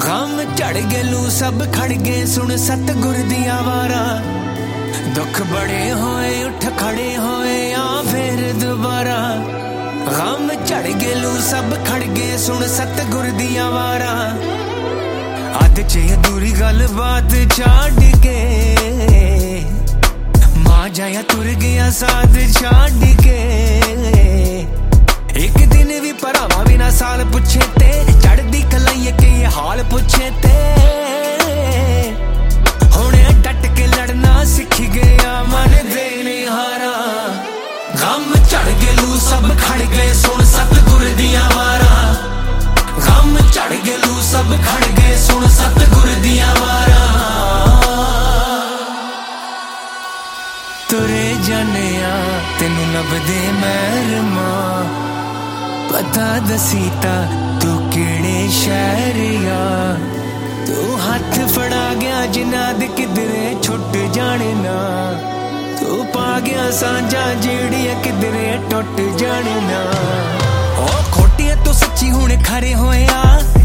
गम चढ़ गए लू सब खड़ गए सुन सतगुर दिया वारा। दुख बड़े होए उठ खड़े होए आ फिर दोबारा। गम चढ़ गए लू सब खड़ गए सुन सतगुर दिया वारा। अद च अधूरी गल बात छड़ के मां जाया तुर गया साथ छड़ के। एक दिन भी भरावा बिना साल पुछे ते चढ़दी कलाई के ये हाल पुछे ते। हुणे डट के लड़ना सीख गया मन देने हारा। गम चढ़ गए लू सब खड़ गए सुन सतगुर दिया वारा। गम चढ़ गए लू सब खड़ गए सुन सतगुर दिया वारा। तुरे जाने तेनू लभदे महरमा पता दसीता तू केड़े शहर या। तू हाथ फड़ा गया जिनाद किधरे छुट जाने ना। तू पा गया सांझा जेड़िया किधरे टुट जाने ना। ओ खोटिया तो सच्ची हुण खरे होया।